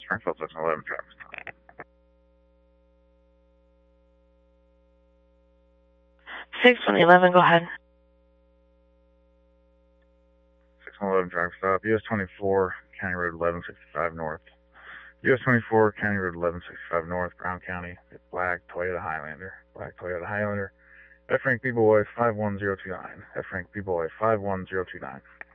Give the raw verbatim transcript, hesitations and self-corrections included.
Springfield six one one traffic stop. six one one, go ahead. six one one traffic stop, U S twenty-four, County Road eleven sixty-five North. U S twenty-four, County Road eleven sixty-five North, Brown County, black Toyota Highlander. Black Toyota Highlander. F Rank B-Boy five one zero two nine. F Rank B-Boy five one zero two nine.